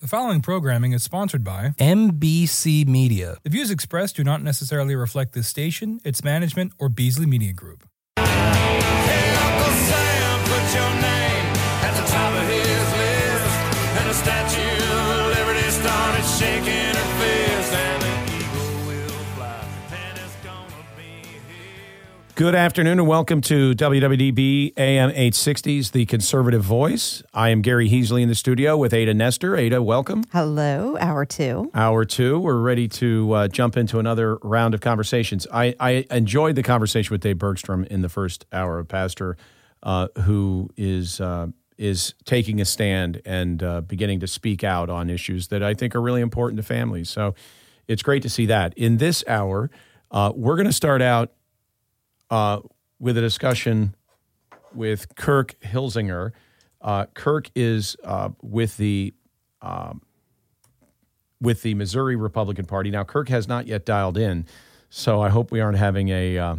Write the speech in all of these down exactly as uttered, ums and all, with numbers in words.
following programming is sponsored by M B C Media. The views expressed do not necessarily reflect this station, its management, or Beasley Media Group. Hey, Uncle Sam, put your name at the top of his list. And the Statue of Liberty started shaking her fist. And an eagle will fly, and it's gonna be here. Good afternoon and welcome to W W D B A M eight sixty's The Conservative Voice. I am Gary Heasley in the studio with Ada Nestor. Ada, welcome. Hello, hour two. Hour two. We're ready to uh, jump into another round of conversations. I, I enjoyed the conversation with Dave Bergstrom in the first hour, a pastor uh, who is uh, is taking a stand and uh, beginning to speak out on issues that I think are really important to families. So it's great to see that. In this hour, uh, we're going to start out Uh, with a discussion with Kirk Hilsinger. Uh, Kirk is uh, with the um, with the Missouri Republican Party. Now, Kirk has not yet dialed in, so I hope we aren't having a uh,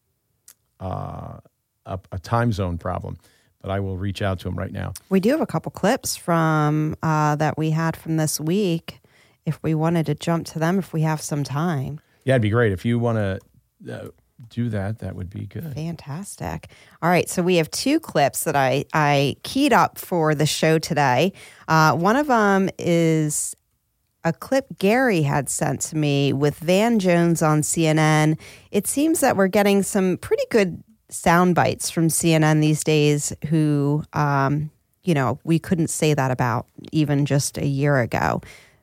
uh, a, a time zone problem. But I will reach out to him right now. We do have a couple clips from uh, that we had from this week. If we wanted to jump to them, if we have some time. Yeah, it'd be great if you want to. Uh, do that, that would be good. Fantastic. All right, so we have two clips that I, I keyed up for the show today. Uh, one of them is a clip Gary had sent to me with Van Jones on C N N. It seems that we're getting some pretty good sound bites from C N N these days who, um, you know, we couldn't say that about even just a year ago.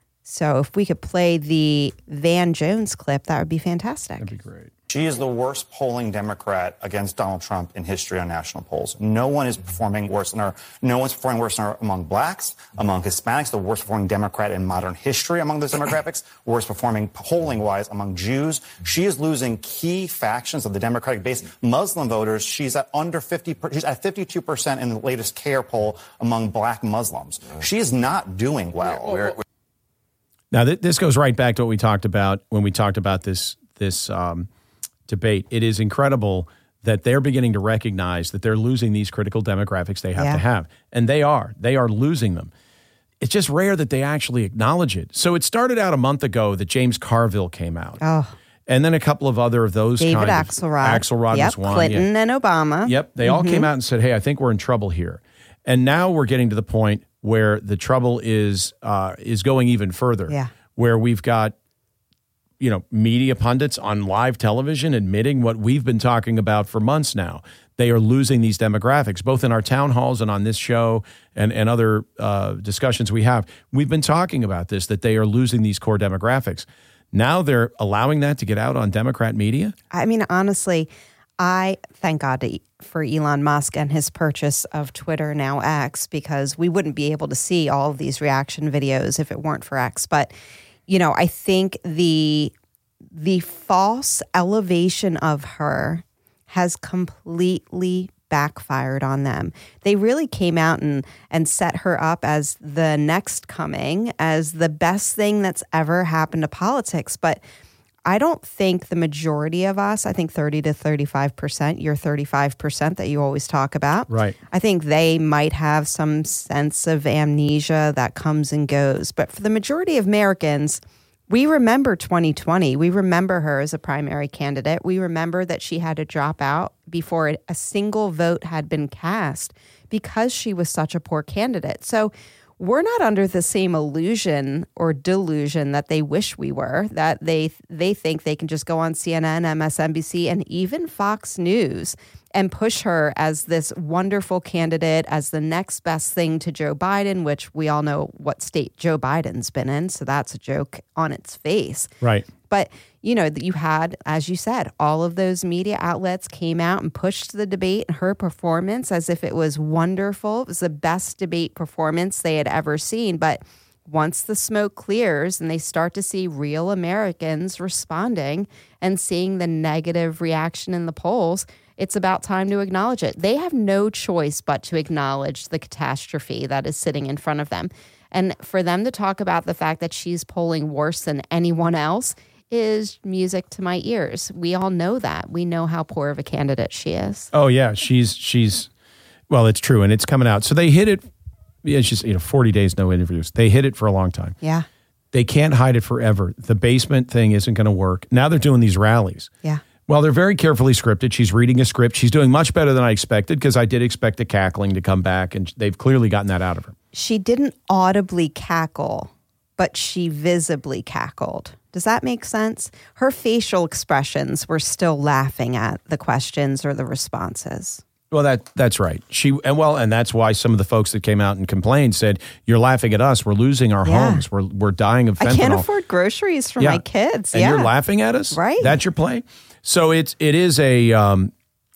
So if we could play the Van Jones clip, that would be fantastic. That'd be great. She is the worst polling Democrat against Donald Trump in history on national polls. No one is performing worse than her. No one's performing worse than her among blacks, among Hispanics, the worst performing Democrat in modern history among those demographics, worst performing polling-wise among Jews. She is losing key factions of the Democratic base. Muslim voters, she's at under fifty, she's at fifty-two percent in the latest CAIR poll among black Muslims. She is not doing well. Now, th- this goes right back to what we talked about when we talked about this, this, um, debate. It is incredible that they're beginning to recognize that they're losing these critical demographics they have yeah. to have. And they are. They are losing them. It's just rare that they actually acknowledge it. So it started out a month ago that James Carville came out. Oh. And then a couple of other of those David kind Axelrod. of... Axelrod yep, was one. Clinton yeah. and Obama. Yep. They mm-hmm. all came out and said, hey, I think we're in trouble here. And now we're getting to the point where the trouble is uh, is going even further. Yeah. Where we've got you know, media pundits on live television admitting what we've been talking about for months now. They are losing these demographics, both in our town halls and on this show and, and other uh, discussions we have. We've been talking about this, that they are losing these core demographics. Now they're allowing that to get out on Democrat media? I mean, honestly, I thank God to, for Elon Musk and his purchase of Twitter, now X, because we wouldn't be able to see all of these reaction videos if it weren't for X. But you know, I think the the false elevation of her has completely backfired on them. They really came out and, and set her up as the next coming, as the best thing that's ever happened to politics. But I don't think the majority of us, I think thirty to thirty-five percent, your thirty-five percent that you always talk about. Right. I think they might have some sense of amnesia that comes and goes. But for the majority of Americans, we remember twenty twenty. We remember her as a primary candidate. We remember that she had to drop out before a single vote had been cast because she was such a poor candidate. So we're not under the same illusion or delusion that they wish we were, that they they think they can just go on C N N, M S N B C, and even Fox News and push her as this wonderful candidate, as the next best thing to Joe Biden, which we all know what state Joe Biden's been in, so that's a joke on its face. Right. But, you know, you had, as you said, all of those media outlets came out and pushed the debate and her performance as if it was wonderful. It was the best debate performance they had ever seen. But once the smoke clears and they start to see real Americans responding and seeing the negative reaction in the polls, it's about time to acknowledge it. They have no choice but to acknowledge the catastrophe that is sitting in front of them. And for them to talk about the fact that she's polling worse than anyone else is music to my ears. We all know that. We know how poor of a candidate she is. Oh, yeah. She's, she's well, it's true, and it's coming out. So they hit it Yeah, it's just, you know, forty days, no interviews. They hid it for a long time. Yeah. They can't hide it forever. The basement thing isn't going to work. Now they're doing these rallies. Yeah. Well, they're very carefully scripted. She's reading a script. She's doing much better than I expected because I did expect the cackling to come back, and they've clearly gotten that out of her. She didn't audibly cackle, but she visibly cackled. Does that make sense? Her facial expressions were still laughing at the questions or the responses. Well, that that's right. She and well, and that's why some of the folks that came out and complained said, "You're laughing at us. We're losing our Yeah. homes. We're we're dying of fentanyl. I can't afford groceries for Yeah. my kids. And yeah. you're laughing at us, Right. That's your play." So it's it is a um,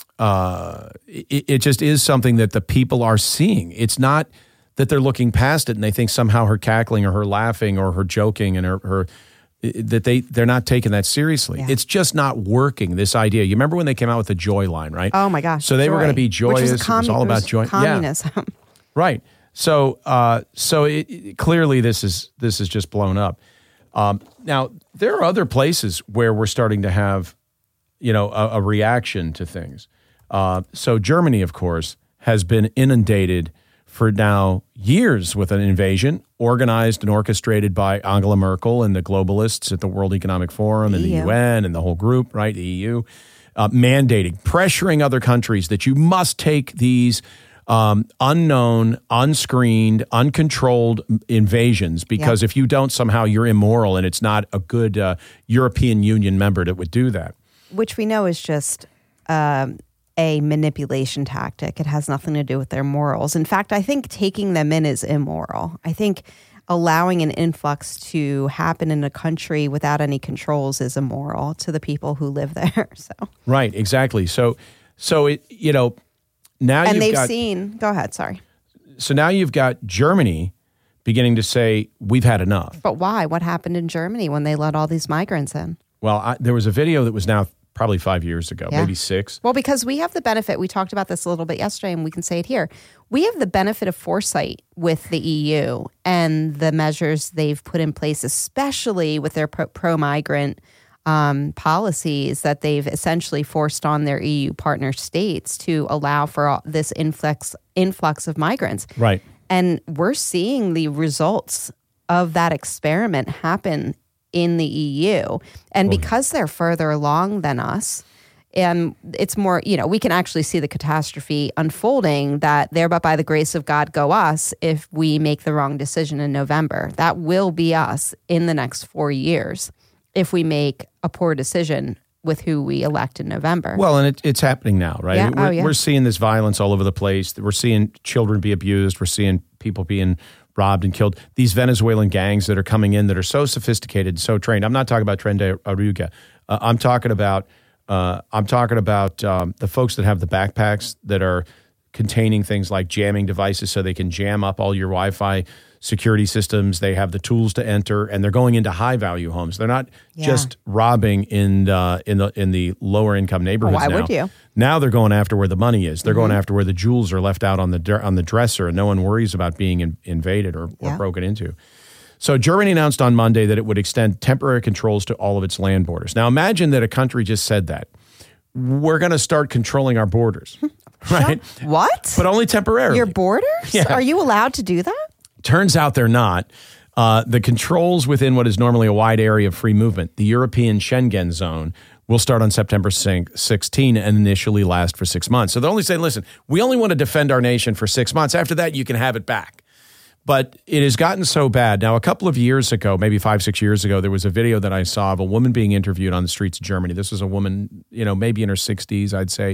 uh, it, it just is something that the people are seeing. It's not that they're looking past it and they think somehow her cackling or her laughing or her joking and her, her that they they're not taking that seriously. Yeah. It's just not working. This idea. You remember when they came out with the joy line, right? Oh my gosh. So they were joy. going to be joyous. Which is it was all about joy. Communism. Yeah. Right. So uh, so it, it, clearly this is this is just blown up. Um, now there are other places where we're starting to have, you know, a, a reaction to things. Uh, so Germany, of course, has been inundated for now years with an invasion organized and orchestrated by Angela Merkel and the globalists at the World Economic Forum and the E U. U N and the whole group, right? The E U, uh, mandating, pressuring other countries that you must take these um, unknown, unscreened, uncontrolled invasions because Yeah. if you don't, somehow you're immoral and it's not a good uh, European Union member that would do that. Which we know is just um, a manipulation tactic. It has nothing to do with their morals. In fact, I think taking them in is immoral. I think allowing an influx to happen in a country without any controls is immoral to the people who live there. So Right, exactly. So, so it you know now and you've they've got, seen. Go ahead. Sorry, so now you've got Germany beginning to say we've had enough. but why? What happened in Germany when they let all these migrants in? Well, I, there was a video that was now probably five years ago, Yeah. maybe six. Well, because we have the benefit, we talked about this a little bit yesterday, and we can say it here. We have the benefit of foresight with the E U and the measures they've put in place, especially with their pro- pro-migrant um, policies that they've essentially forced on their E U partner states to allow for all this influx influx of migrants. Right. And we're seeing the results of that experiment happen in the E U. And because they're further along than us, and it's more, you know, we can actually see the catastrophe unfolding that there, but by the grace of God go us if we make the wrong decision in November. That will be us in the next four years if we make a poor decision with who we elect in November. Well, and it, it's happening now, right? Yeah. We're, Oh, yeah. we're seeing this violence all over the place. We're seeing children be abused. We're seeing people being robbed and killed. These Venezuelan gangs that are coming in that are so sophisticated, so trained. I'm not talking about Tren de Arauca. Uh, I'm talking about uh, I'm talking about um, the folks that have the backpacks that are containing things like jamming devices so they can jam up all your Wi-Fi security systems. They have the tools to enter, and they're going into high value homes. They're not Yeah. just robbing in uh, in the in the lower income neighborhoods. Why now. would you? Now they're going after where the money is. They're Mm-hmm. going after where the jewels are left out on the dr- on the dresser, and no one worries about being in, invaded or, or Yeah. broken into. So Germany announced on Monday that it would extend temporary controls to all of its land borders. Now imagine that a country just said that. We're going to start controlling our borders, right? What? But only temporarily. Your borders? Yeah. Are you allowed to do that? Turns out they're not. Uh, the controls within what is normally a wide area of free movement, the European Schengen zone, will start on September sixteenth and initially last for six months. So they're only saying, listen, we only want to defend our nation for six months. After that, you can have it back. But it has gotten so bad. Now, a couple of years ago, maybe five, six years ago, there was a video that I saw of a woman being interviewed on the streets of Germany. This was a woman, you know, maybe in her sixties, I'd say.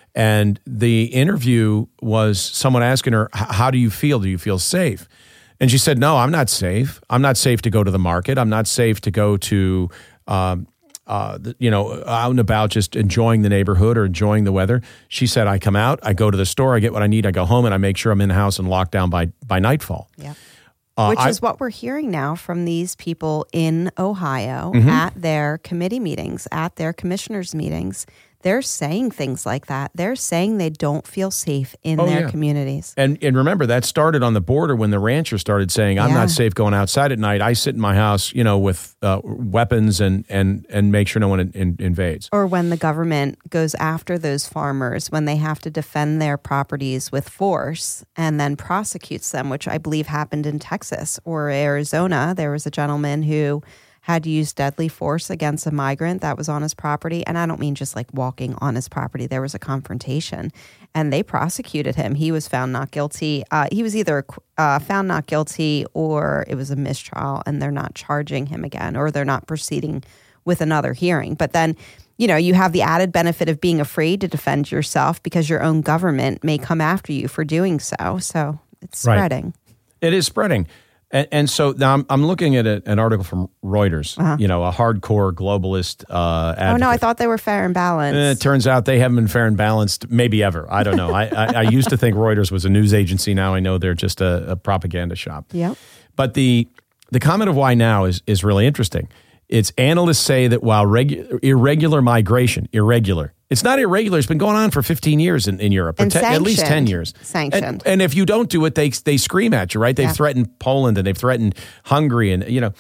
And the interview was someone asking her, how do you feel? Do you feel safe? And she said, no, I'm not safe. I'm not safe to go to the market. I'm not safe to go to, um, uh, the, you know, out and about just enjoying the neighborhood or enjoying the weather. She said, I come out, I go to the store, I get what I need, I go home, and I make sure I'm in the house and locked down by, by nightfall. Yeah. Uh, Which I- is what we're hearing now from these people in Ohio Mm-hmm. at their committee meetings, at their commissioners' meetings. they're saying things like that. They're saying they don't feel safe in Oh, their yeah. communities. And and remember, that started on the border when the ranchers started saying, I'm Yeah. not safe going outside at night. I sit in my house, you know, with uh, weapons and, and, and make sure no one in, in, invades. Or when the government goes after those farmers, when they have to defend their properties with force and then prosecutes them, which I believe happened in Texas or Arizona. There was a gentleman who had used deadly force against a migrant that was on his property. And I don't mean just like walking on his property. There was a confrontation and they prosecuted him. He was found not guilty. Uh, he was either uh, found not guilty or it was a mistrial and they're not charging him again or they're not proceeding with another hearing. But then, you know, you have the added benefit of being afraid to defend yourself because your own government may come after you for doing so. So it's Right. spreading. It is spreading. And, and so now I'm, I'm looking at a, an article from Reuters, Uh-huh. you know, a hardcore globalist uh, advocate. Oh, no, I thought they were fair and balanced. Eh, it turns out they haven't been fair and balanced, maybe ever. I don't know. I, I, I used to think Reuters was a news agency. Now I know they're just a, a propaganda shop. Yep. But the the comment of why now is is really interesting. It's analysts say that while regu- irregular migration, irregular, it's not irregular. It's been going on for fifteen years in, in Europe, or And te- at least ten sanctioned. years. Sanctioned. And, and if you don't do it, they they scream at you, right? They've Yeah. threatened Poland and they've threatened Hungary, and you know,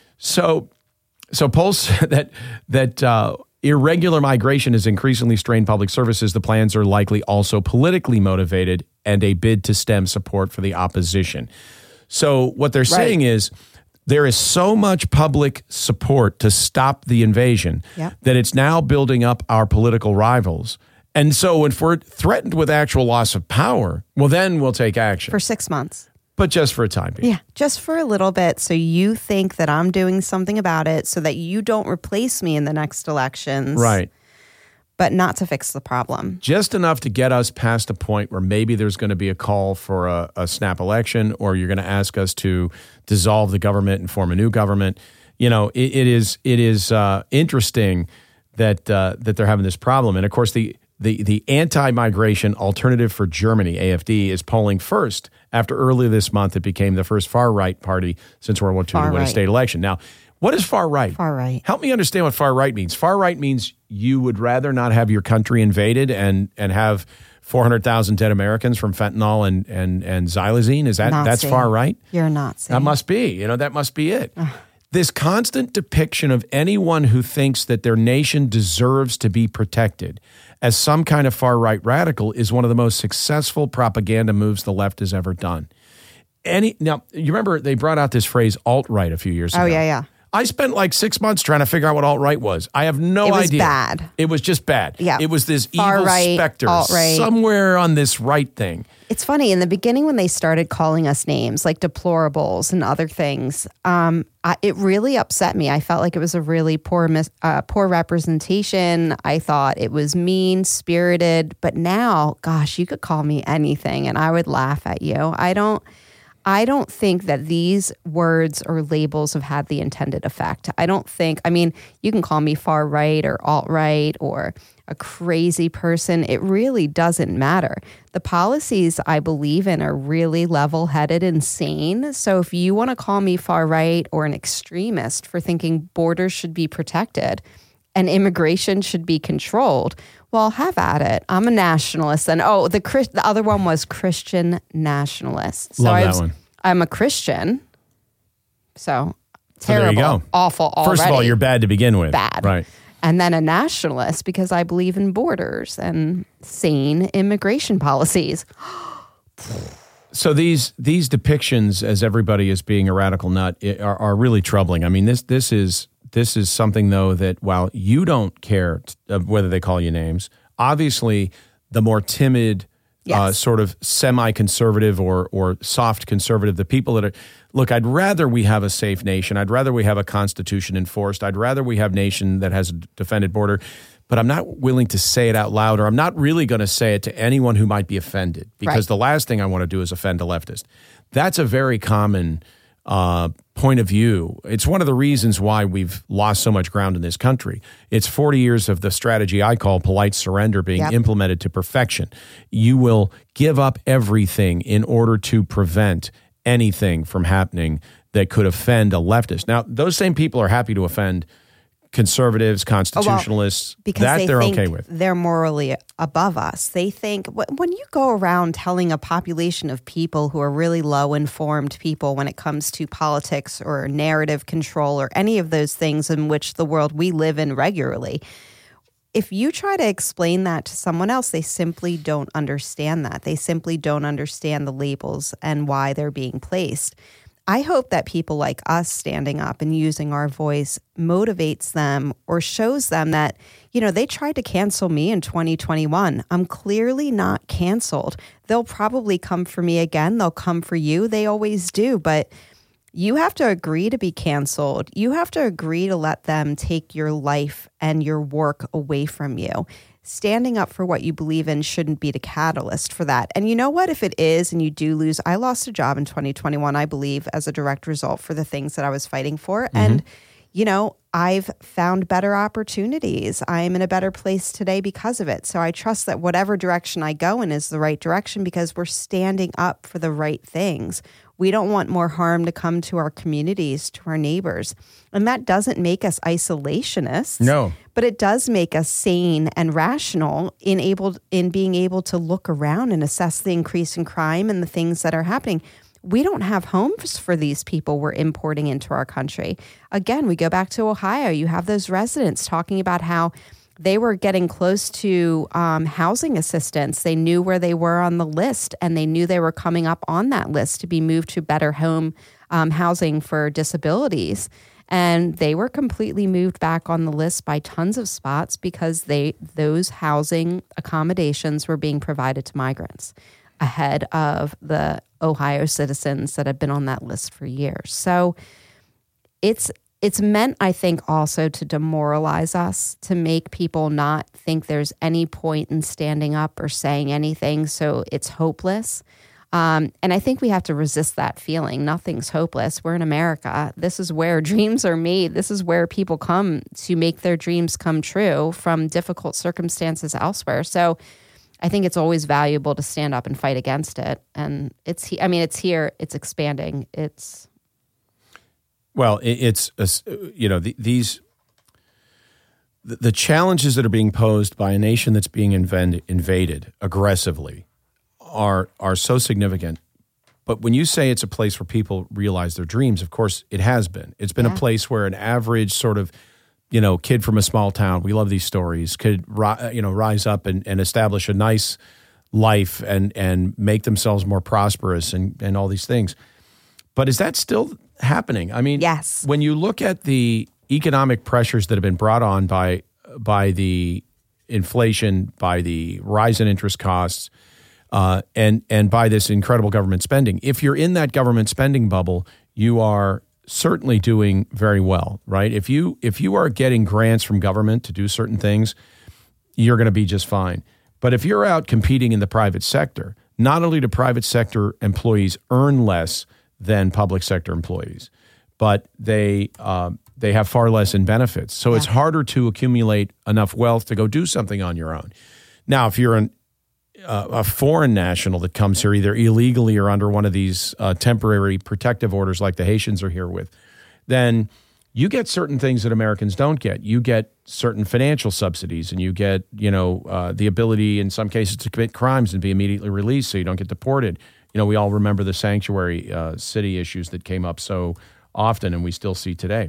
so so polls that that uh, irregular migration has increasingly strained public services. The plans are likely also politically motivated and a bid to stem support for the opposition. So what they're saying is there is so much public support to stop the invasion Yep. that it's now building up our political rivals. And so if we're threatened with actual loss of power, well, then we'll take action. For six months. But just for a time being. Yeah, just for a little bit. So you think that I'm doing something about it so that you don't replace me in the next elections. Right. But not to fix the problem. Just enough to get us past a point where maybe there's going to be a call for a, a snap election, or you're going to ask us to dissolve the government and form a new government. You know, it, it is it is uh, interesting that uh, that they're having this problem. And of course, the the the anti-migration Alternative for Germany, A F D, is polling first after earlier this month it became the first far-right party since World War Two Far to win a right. state election. Now, what is far-right? Far-right. Help me understand what far-right means. Far-right means you would rather not have your country invaded and and have four hundred thousand dead Americans from fentanyl and and and xylazine. Is that Nazi. that's far-right? You're a Nazi. That must be. You know, that must be it. This constant depiction of anyone who thinks that their nation deserves to be protected as some kind of far-right radical is one of the most successful propaganda moves the left has ever done. Any now, you remember they brought out this phrase alt-right a few years ago. Oh, yeah, yeah. I spent like six months trying to figure out what alt-right was. I have no It was idea. bad. It was just bad. Yeah. It was this Far evil right, specter alt-right. somewhere on this right thing. It's funny, in the beginning when they started calling us names like deplorables and other things, um, I, it really upset me. I felt like it was a really poor mis- uh, poor representation. I thought it was mean-spirited. But now, gosh, you could call me anything and I would laugh at you. I don't... I don't think that these words or labels have had the intended effect. I don't think, I mean, you can call me far right or alt right or a crazy person. It really doesn't matter. The policies I believe in are really level headed and sane. So if you want to call me far right or an extremist for thinking borders should be protected and immigration should be controlled, well, have at it. I'm a nationalist. And oh, the Chris, the other one was Christian nationalist. So Love I that was, one. I'm a Christian. So So there terrible, you go. awful already. First of all, you're bad to begin with. Bad. Right. And then a nationalist because I believe in borders and sane immigration policies. So these these depictions as everybody as being a radical nut i- are, are really troubling. I mean, this this is this is something though that while you don't care t- uh, whether they call you names, obviously the more timid, uh, Yes. sort of semi-conservative or or soft conservative, the people that are look. I'd rather we have a safe nation. I'd rather we have a constitution enforced. I'd rather we have a nation that has a defended border. But I'm not willing to say it out loud, or I'm not really going to say it to anyone who might be offended, because Right. the last thing I want to do is offend a leftist. That's a very common uh, point of view. It's one of the reasons why we've lost so much ground in this country. It's forty years of the strategy I call polite surrender being Yep. implemented to perfection. You will give up everything in order to prevent anything from happening that could offend a leftist. Now, those same people are happy to offend conservatives, constitutionalists, Oh, well, because that they they're think okay with. They're morally above us. They think wh- when you go around telling a population of people who are really low informed people when it comes to politics or narrative control or any of those things in which the world we live in regularly, if you try to explain that to someone else, they simply don't understand that. They simply don't understand the labels and why they're being placed. I hope that people like us standing up and using our voice motivates them or shows them that, you know, they tried to cancel me in twenty twenty-one. I'm clearly not canceled. They'll probably come for me again. They'll come for you. They always do. But you have to agree to be canceled. You have to agree to let them take your life and your work away from you. Standing up for what you believe in shouldn't be the catalyst for that. And you know what? If it is and you do lose, I lost a job in twenty twenty-one, I believe, as a direct result for the things that I was fighting for. Mm-hmm. And, you know, I've found better opportunities. I'm in a better place today because of it. So I trust that whatever direction I go in is the right direction because we're standing up for the right things. We don't want more harm to come to our communities, to our neighbors. And that doesn't make us isolationists. No. But it does make us sane and rational in able in being able to look around and assess the increase in crime and the things that are happening. We don't have homes for these people we're importing into our country. Again, we go back to Ohio. You have those residents talking about how they were getting close to um, housing assistance. They knew where they were on the list, and they knew they were coming up on that list to be moved to better home um, housing for disabilities. And they were completely moved back on the list by tons of spots because they those housing accommodations were being provided to migrants ahead of the Ohio citizens that have been on that list for years. So it's It's meant, I think, also to demoralize us, to make people not think there's any point in standing up or saying anything, so it's hopeless. Um, and I think we have to resist that feeling. Nothing's hopeless. We're in America. This is where dreams are made. This is where people come to make their dreams come true from difficult circumstances elsewhere. So I think it's always valuable to stand up and fight against it. And it's, I mean, it's here. It's expanding. It's... Well, it's, you know, the, these, the challenges that are being posed by a nation that's being invaded, invaded aggressively are are so significant. But when you say it's a place where people realize their dreams, of course, it has been. It's been yeah. a place where an average sort of, you know, kid from a small town, we love these stories, could, you know, rise up and, and establish a nice life and, and make themselves more prosperous and, and all these things. But is that still happening? I mean, yes. When you look at the economic pressures that have been brought on by by the inflation, by the rise in interest costs, uh, and and by this incredible government spending, if you're in that government spending bubble, you are certainly doing very well, right? If you if you are getting grants from government to do certain things, you're going to be just fine. But if you're out competing in the private sector, not only do private sector employees earn less than public sector employees, but they uh, they have far less in benefits. So yeah. it's harder to accumulate enough wealth to go do something on your own. Now, if you're an, uh, a foreign national that comes here either illegally or under one of these uh, temporary protective orders like the Haitians are here with, then you get certain things that Americans don't get. You get certain financial subsidies, and you get, you know, uh, the ability in some cases to commit crimes and be immediately released so you don't get deported. You know, we all remember the sanctuary uh, city issues that came up so often, and we still see today.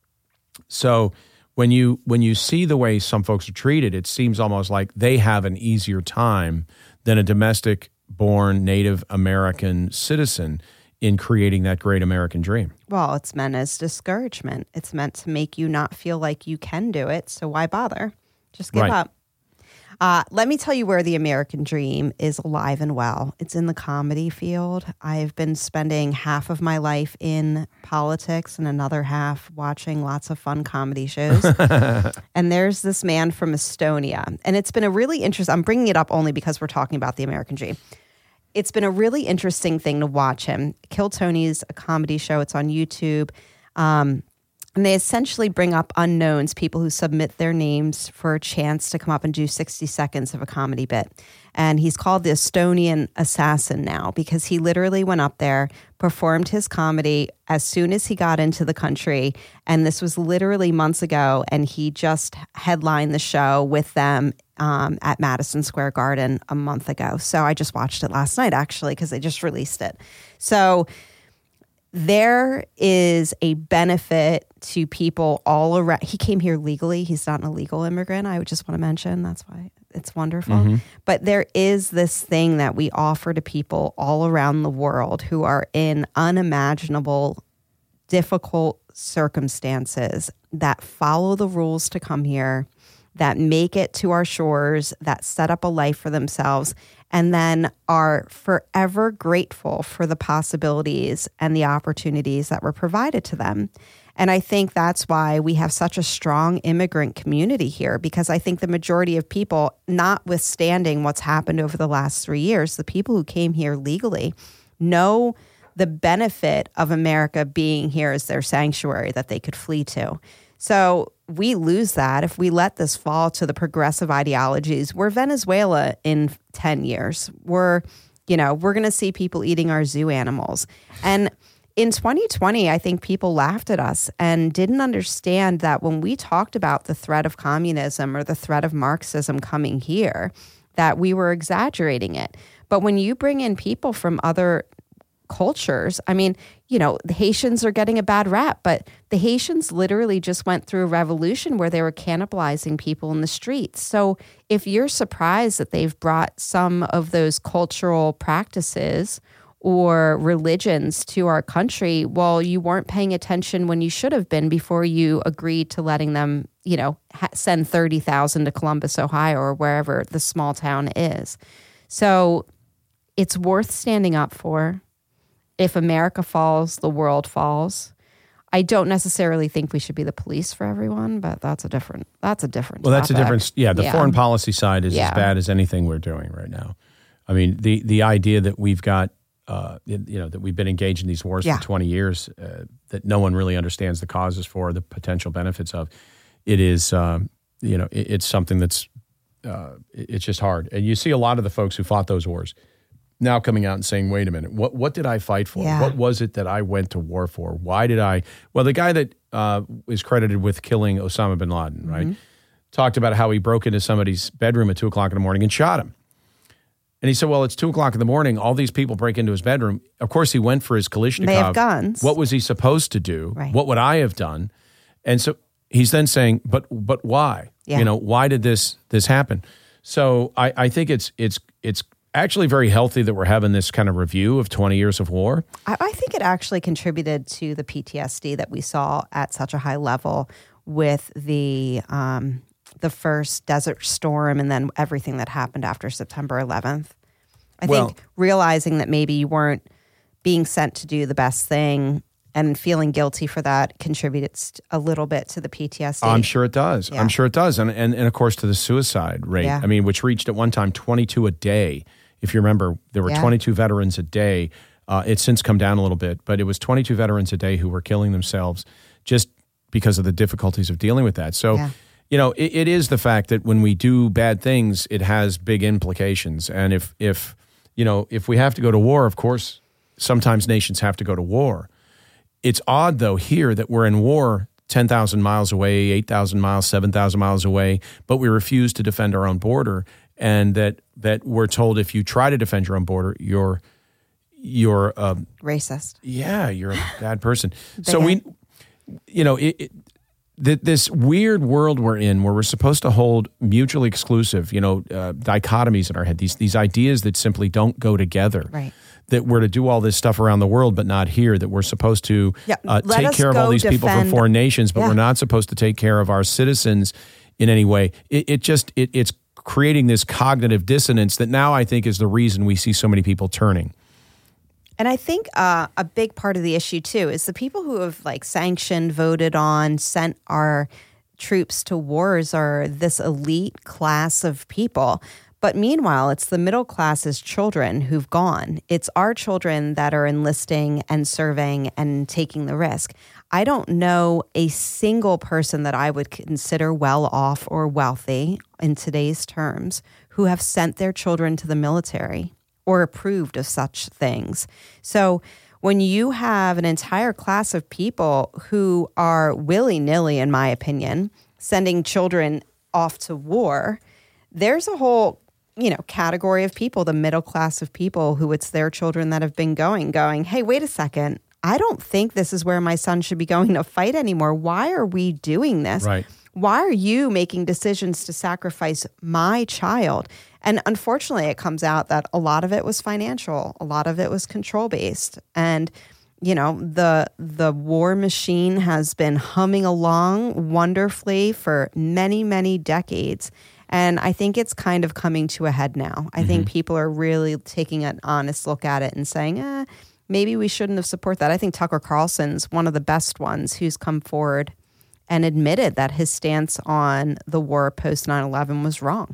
So when you when you see the way some folks are treated, it seems almost like they have an easier time than a domestic-born Native American citizen in creating that great American dream. Well, it's meant as discouragement. It's meant to make you not feel like you can do it, so why bother? Just give right. up. Uh, let me tell you where the American dream is alive and well. It's in the comedy field. I've been spending half of my life in politics and another half watching lots of fun comedy shows. And there's this man from Estonia. And it's been a really interesting, I'm bringing it up only because we're talking about the American dream. It's been a really interesting thing to watch him. Kill Tony's a comedy show. It's on YouTube. Um, And they essentially bring up unknowns, people who submit their names for a chance to come up and do sixty seconds of a comedy bit. And he's called the Estonian assassin now because he literally went up there, performed his comedy as soon as he got into the country. And this was literally months ago. And he just headlined the show with them um, at Madison Square Garden a month ago. So I just watched it last night, actually, because they just released it. So there is a benefit to people all around. He came here legally. He's not an illegal immigrant. I would just want to mention that's why it's wonderful. Mm-hmm. But there is this thing that we offer to people all around the world who are in unimaginable, difficult circumstances that follow the rules to come here, that make it to our shores, that set up a life for themselves, and then are forever grateful for the possibilities and the opportunities that were provided to them. And I think that's why we have such a strong immigrant community here, because I think the majority of people, notwithstanding what's happened over the last three years, the people who came here legally know the benefit of America being here as their sanctuary that they could flee to. So we lose that if we let this fall to the progressive ideologies. We're Venezuela in ten years. We're, you know, we're going to see people eating our zoo animals. And in twenty twenty, I think people laughed at us and didn't understand that when we talked about the threat of communism or the threat of Marxism coming here, that we were exaggerating it. But when you bring in people from other cultures, I mean, you know, the Haitians are getting a bad rap, but the Haitians literally just went through a revolution where they were cannibalizing people in the streets. So if you're surprised that they've brought some of those cultural practices or religions to our country, well, you weren't paying attention when you should have been before you agreed to letting them, you know, ha- send thirty thousand to Columbus, Ohio, or wherever the small town is. So it's worth standing up for. If America falls, the world falls. I don't necessarily think we should be the police for everyone, but that's a different, that's a different Well, that's topic. a different, yeah, the yeah. foreign policy side is Yeah. as bad as anything we're doing right now. I mean, the, the idea that we've got, uh, you know, that we've been engaged in these wars Yeah. for twenty years, uh, that no one really understands the causes for, the potential benefits of, it is, um, you know, it, it's something that's, uh, it, it's just hard. And you see a lot of the folks who fought those wars now coming out and saying, wait a minute, what what did I fight for? Yeah. What was it that I went to war for? Why did I? Well, the guy that uh, is credited with killing Osama bin Laden, right, Mm-hmm. talked about how he broke into somebody's bedroom at two o'clock in the morning and shot him. And he said, well, it's two o'clock in the morning. All these people break into his bedroom. Of course, he went for his Kalashnikov. They have guns. What was he supposed to do? Right. What would I have done? And so he's then saying, but but why? Yeah. You know, why did this this happen? So I, I think it's it's it's actually very healthy that we're having this kind of review of twenty years of war. I, I think it actually contributed to the P T S D that we saw at such a high level with the um, the first Desert Storm and then everything that happened after September eleventh. I Well- think realizing that maybe you weren't being sent to do the best thing and feeling guilty for that contributed a little bit to the P T S D. I'm sure it does. Yeah. I'm sure it does. And, and, and of course, to the suicide rate, Yeah. I mean, which reached at one time twenty-two a day. If you remember, there were Yeah. twenty-two veterans a day. Uh, it's since come down a little bit, but it was twenty-two veterans a day who were killing themselves just because of the difficulties of dealing with that. So, Yeah. you know, it, it is the fact that when we do bad things, it has big implications. And if, if, you know, if we have to go to war, of course, sometimes nations have to go to war. It's odd, though, here that we're in war ten thousand miles away, eight thousand miles, seven thousand miles away, but we refuse to defend our own border. And that that we're told if you try to defend your own border, you're, you're um, Racist. yeah, you're a bad person. So we, you know, it, it, th- this weird world we're in where we're supposed to hold mutually exclusive, you know, uh, dichotomies in our head, these these ideas that simply don't go together. Right. That we're to do all this stuff around the world, but not here. That we're supposed to Yeah, uh, let take us care of all go these people from defend- foreign nations, but Yeah. we're not supposed to take care of our citizens in any way. It, it just it, it's creating this cognitive dissonance that now I think is the reason we see so many people turning. And I think uh, a big part of the issue, too, is the people who have like sanctioned, voted on, sent our troops to wars are this elite class of people. But meanwhile, it's the middle class's children who've gone. It's our children that are enlisting and serving and taking the risk. I don't know a single person that I would consider well off or wealthy in today's terms who have sent their children to the military or approved of such things. So when you have an entire class of people who are willy-nilly, in my opinion, sending children off to war, there's a whole, you know, category of people, the middle class of people who it's their children that have been going, going, hey, wait a second. I don't think this is where my son should be going to fight anymore. Why are we doing this? Right. Why are you making decisions to sacrifice my child? And unfortunately, it comes out that a lot of it was financial. A lot of it was control-based. And, you know, the the war machine has been humming along wonderfully for many, many decades. And I think it's kind of coming to a head now. I mm-hmm. think people are really taking an honest look at it and saying, eh, maybe we shouldn't have supported that. I think Tucker Carlson's one of the best ones who's come forward and admitted that his stance on the war post nine eleven was wrong.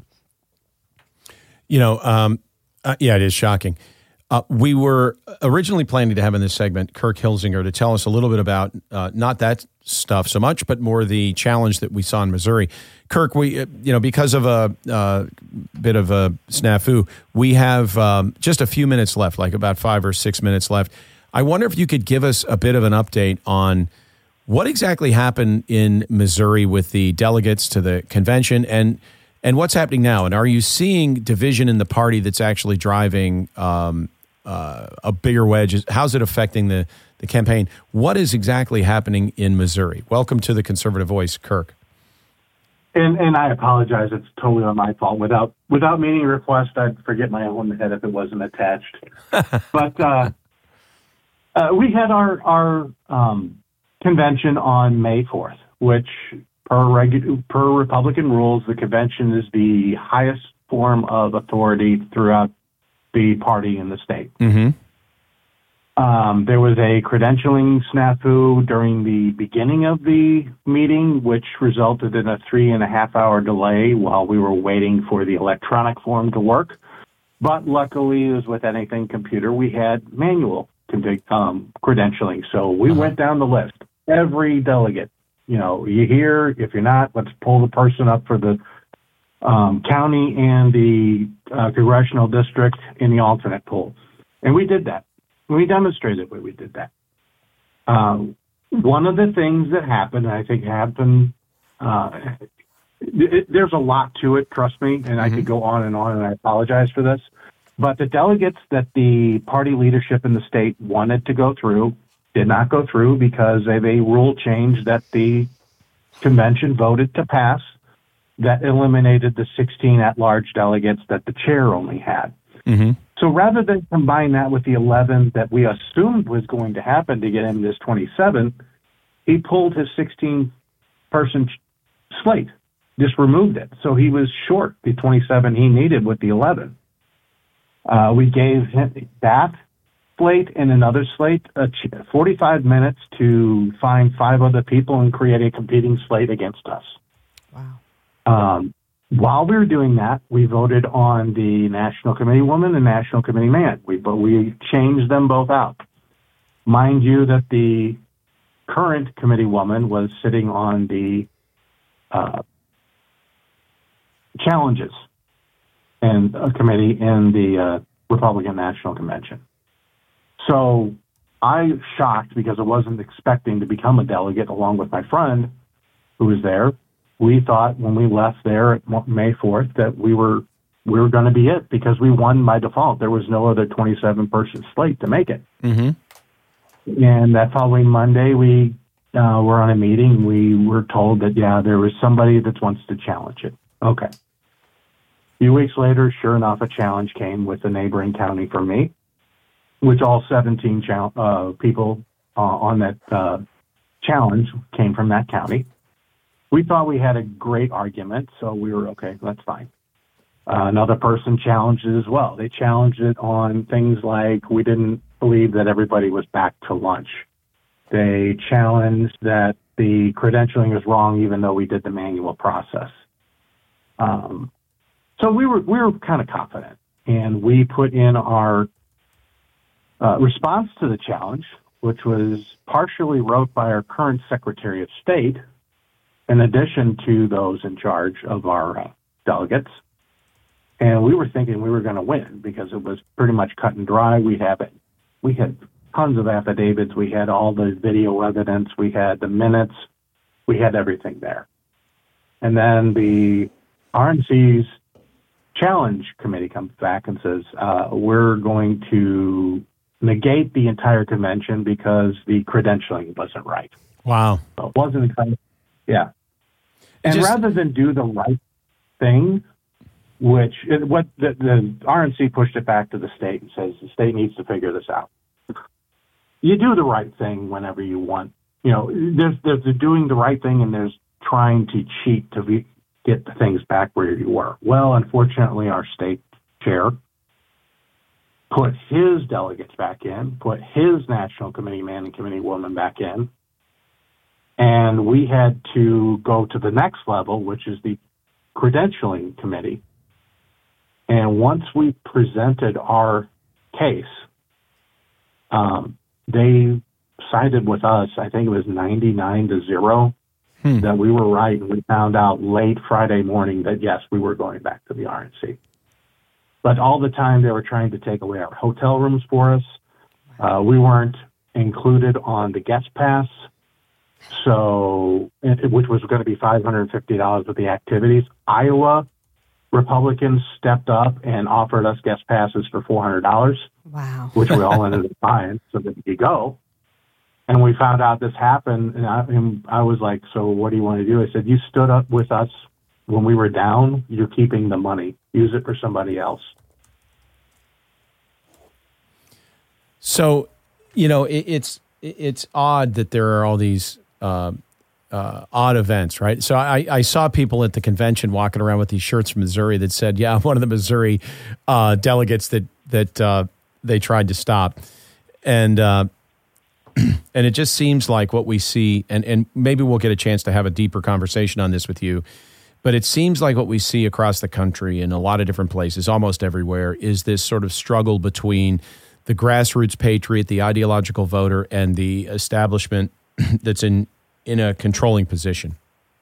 You know, um, uh, yeah, it is shocking. Uh, we were originally planning to have in this segment Kirk Hilsinger to tell us a little bit about uh, not that stuff so much, but more the challenge that we saw in Missouri. Kirk, we, uh, you know, because of a uh, bit of a snafu, we have um, just a few minutes left, like about five or six minutes left. I wonder if you could give us a bit of an update on what exactly happened in Missouri with the delegates to the convention and and what's happening now. And are you seeing division in the party that's actually driving um, uh, a bigger wedge? How's it affecting the, the campaign? What is exactly happening in Missouri? Welcome to the Conservative Voice, Kirk. And and I apologize. It's totally on my fault. Without without meaning to request, I'd forget my own head if it wasn't attached. But uh, uh, we had our, our um, convention on May fourth, which per, regu- per Republican rules, the convention is the highest form of authority throughout the party in the state. Mm-hmm. Um, there was a credentialing snafu during the beginning of the meeting, which resulted in a three and a half hour delay while we were waiting for the electronic form to work. But luckily, as with anything computer, we had manual um, credentialing. So we uh-huh. went down the list. Every delegate, you know, you here, if you're not, let's pull the person up for the um, county and the uh, congressional district in the alternate pool. And we did that. We demonstrated where we did that. Um, one of the things that happened, I think happened, uh, it, there's a lot to it, trust me, and mm-hmm. I could go on and on, and I apologize for this. But the delegates that the party leadership in the state wanted to go through did not go through because of a rule change that the convention voted to pass that eliminated the sixteen at-large delegates that the chair only had. Mm-hmm. So rather than combine that with the eleven that we assumed was going to happen to get him this twenty-seven, he pulled his sixteen-person slate, just removed it. So he was short the twenty-seven he needed with the eleven. Uh, we gave him that slate and another slate, uh, forty-five minutes to find five other people and create a competing slate against us. Wow. Um, While we were doing that, we voted on the National Committee woman and National Committee man. We but we changed them both out. Mind you that the current committee woman was sitting on the uh, challenges and uh, committee in the uh, Republican National Convention. So I shocked because I wasn't expecting to become a delegate along with my friend who was there. We thought when we left there at May fourth that we were we were going to be it because we won by default. There was no other twenty-seven person slate to make it. Mm-hmm. And that following Monday, we uh, were on a meeting. We were told that, yeah, there was somebody that wants to challenge it. Okay. A few weeks later, sure enough, a challenge came with the neighboring county for me, which all seventeen cha- uh, people uh, on that uh, challenge came from that county. We thought we had a great argument, so we were okay, that's fine. Uh, another person challenged it as well. They challenged it on things like we didn't believe that everybody was back to lunch. They challenged that the credentialing was wrong even though we did the manual process. Um, So we were we were kind of confident, and we put in our uh, response to the challenge, which was partially wrote by our current Secretary of State, in addition to those in charge of our uh, delegates. And we were thinking we were going to win because it was pretty much cut and dry. We have it. We had tons of affidavits. We had all the video evidence. We had the minutes. We had everything there. And then the R N C's challenge committee comes back and says, uh, we're going to negate the entire convention because the credentialing wasn't right. Wow. So it wasn't, yeah. And Just, rather than do the right thing, which it, what the, the R N C pushed it back to the state and says the state needs to figure this out. You do the right thing whenever you want. You know, there's there's the doing the right thing and there's trying to cheat to be, get the things back where you were. Well, unfortunately, our state chair put his delegates back in, put his national committee man and committee woman back in, and we had to go to the next level, which is the credentialing committee. And once we presented our case, um, they sided with us. I think it was ninety-nine to zero hmm. that we were right. And we found out late Friday morning that, yes, we were going back to the R N C. But all the time they were trying to take away our hotel rooms for us. Uh, we weren't included on the guest pass, so which was going to be five hundred fifty dollars with the activities. Iowa Republicans stepped up and offered us guest passes for four hundred dollars. Wow. Which we all ended up buying so that we could go. And we found out this happened, and I, and I was like, so what do you want to do? I said, you stood up with us when we were down. You're keeping the money. Use it for somebody else. So, you know, it, it's it's odd that there are all these uh, uh, odd events, right? So I, I saw people at the convention walking around with these shirts from Missouri that said, yeah, I'm one of the Missouri uh, delegates that, that uh, they tried to stop. And uh, and it just seems like what we see, and, and maybe we'll get a chance to have a deeper conversation on this with you, but it seems like what we see across the country in a lot of different places, almost everywhere, is this sort of struggle between the grassroots patriot, the ideological voter, and the establishment that's in, in a controlling position.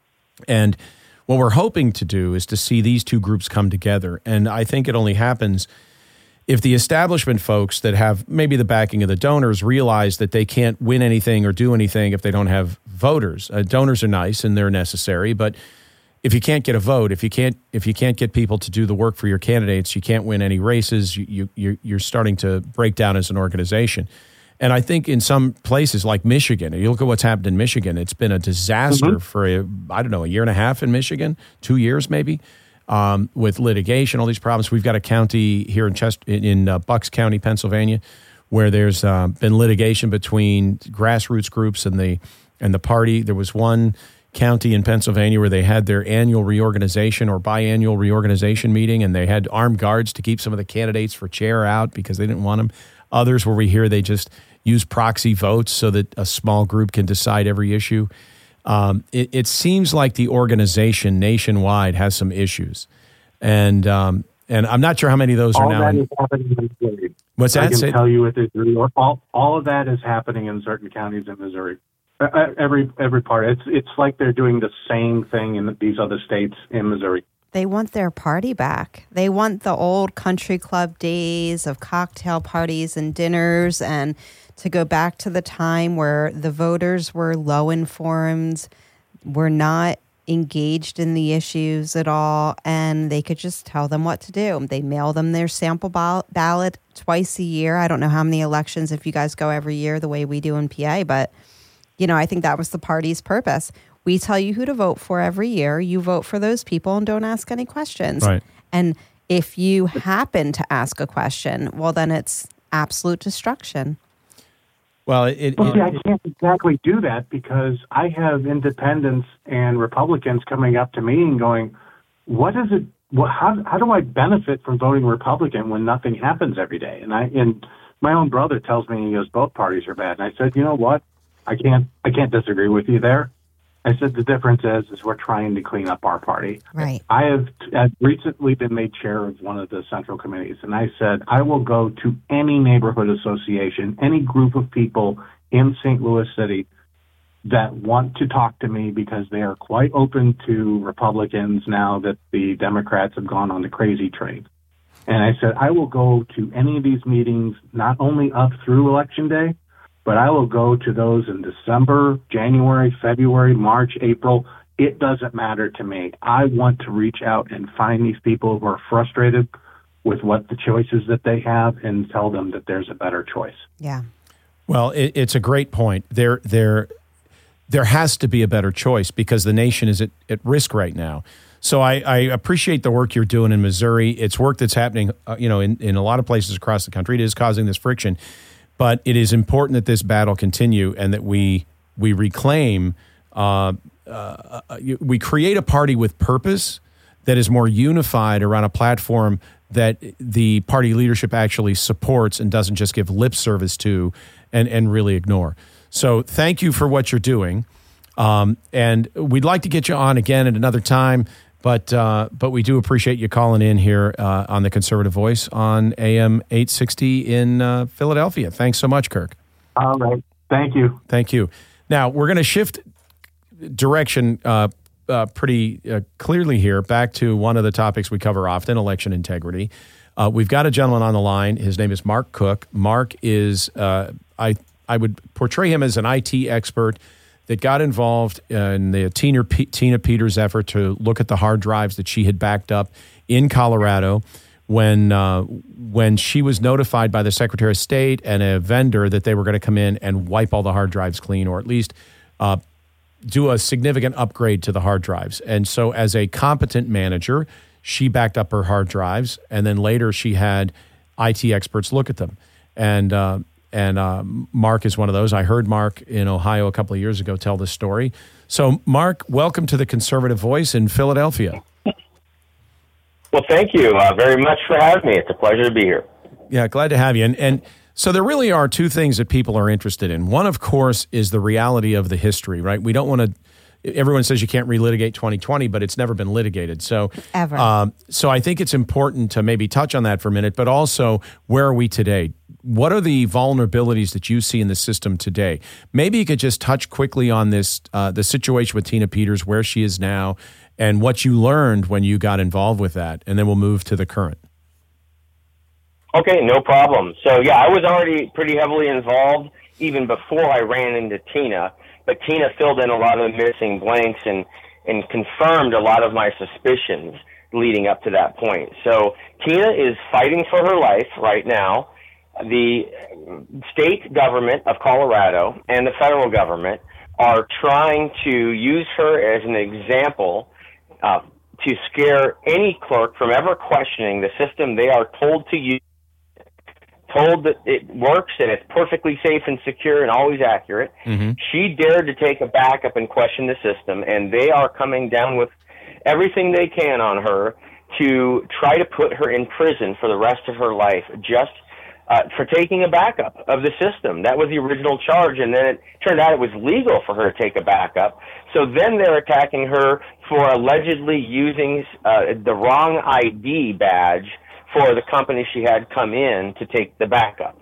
And what we're hoping to do is to see these two groups come together. And I think it only happens if the establishment folks that have maybe the backing of the donors realize that they can't win anything or do anything if they don't have voters. Uh, donors are nice and they're necessary, but if you can't get a vote, if you can't if you can't get people to do the work for your candidates, you can't win any races. You, you you're, you're starting to break down as an organization. And I think in some places like Michigan, you look at what's happened in Michigan, it's been a disaster mm-hmm. for a, I don't know a year and a half in Michigan, two years maybe. Um, with litigation, all these problems. We've got a county here in Chester, in uh, Bucks County, Pennsylvania, where there's uh, been litigation between grassroots groups and the and the party. There was one county in Pennsylvania where they had their annual reorganization or biannual reorganization meeting, and they had armed guards to keep some of the candidates for chair out because they didn't want them. Others where we hear they just use proxy votes so that a small group can decide every issue. Um, it, it seems like the organization nationwide has some issues, and um, and I'm not sure how many of those all are now. That in, is happening in Missouri. What's that? I can Say? tell you with Missouri, all all of that is happening in certain counties in Missouri. Uh, every every part, it's it's like they're doing the same thing in these other states in Missouri. They want their party back. They want the old country club days of cocktail parties and dinners, and to go back to the time where the voters were low informed, were not engaged in the issues at all, and they could just tell them what to do. They mail them their sample ballot twice a year. I don't know how many elections, if you guys go every year the way we do in P A, but you know, I think that was the party's purpose. We tell you who to vote for every year. You vote for those people and don't ask any questions. Right. And if you happen to ask a question, well, then it's absolute destruction. Well, it, well, it, see, I can't exactly do that because I have independents and Republicans coming up to me and going, "What is it? What, how how do I benefit from voting Republican when nothing happens every day?" And I and my own brother tells me he goes, "Both parties are bad." And I said, "You know what? I can't I can't disagree with you there. I said the difference is, is we're trying to clean up our party. Right. I have I've recently been made chair of one of the central committees, and I said I will go to any neighborhood association, any group of people in Saint Louis City that want to talk to me because they are quite open to Republicans now that the Democrats have gone on the crazy train. And I said, I will go to any of these meetings, not only up through Election Day, but I will go to those in December, January, February, March, April. It doesn't matter to me. I want to reach out and find these people who are frustrated with what the choices that they have and tell them that there's a better choice. Yeah. Well, it, it's a great point. There, there, there has to be a better choice because the nation is at, at risk right now. So I, I appreciate the work you're doing in Missouri. It's work that's happening, uh, you know, in, in a lot of places across the country. It is causing this friction. But it is important that this battle continue and that we we reclaim, uh, uh, we create a party with purpose that is more unified around a platform that the party leadership actually supports and doesn't just give lip service to and, and really ignore. So thank you for what you're doing. Um, and we'd like to get you on again at another time. But uh, but we do appreciate you calling in here uh, on the Conservative Voice on A M eight sixty in uh, Philadelphia. Thanks so much, Kirk. All right. Thank you. Thank you. Now, we're going to shift direction uh, uh, pretty uh, clearly here back to one of the topics we cover often, election integrity. Uh, we've got a gentleman on the line. His name is Mark Cook. Mark is, uh, I, I would portray him as an I T expert that got involved in the Tina, P- Tina Peters effort to look at the hard drives that she had backed up in Colorado when uh, when she was notified by the Secretary of State and a vendor that they were going to come in and wipe all the hard drives clean, or at least uh, do a significant upgrade to the hard drives. And so as a competent manager, she backed up her hard drives, and then later she had I T experts look at them. And uh, And uh, Mark is one of those. I heard Mark in Ohio a couple of years ago tell this story. So, Mark, welcome to the Conservative Voice in Philadelphia. Well, thank you uh, very much for having me. It's a pleasure to be here. Yeah, glad to have you. And, and so there really are two things that people are interested in. One, of course, is the reality of the history, right? We don't want to – everyone says you can't relitigate twenty twenty, but it's never been litigated. So, Ever. Um, so I think it's important to maybe touch on that for a minute, but also where are we today? What are the vulnerabilities that you see in the system today? Maybe you could just touch quickly on this, uh, the situation with Tina Peters, where she is now, and what you learned when you got involved with that, and then we'll move to the current. Okay, no problem. So, yeah, I was already pretty heavily involved even before I ran into Tina, but Tina filled in a lot of the missing blanks and, and confirmed a lot of my suspicions leading up to that point. So Tina is fighting for her life right now. The state government of Colorado and the federal government are trying to use her as an example uh, to scare any clerk from ever questioning the system they are told to use, told that it works and it's perfectly safe and secure and always accurate. Mm-hmm. She dared to take a backup and question the system, and they are coming down with everything they can on her to try to put her in prison for the rest of her life just Uh, for taking a backup of the system. That was the original charge, and then it turned out it was legal for her to take a backup. So then they're attacking her for allegedly using uh, the wrong I D badge for the company she had come in to take the backup.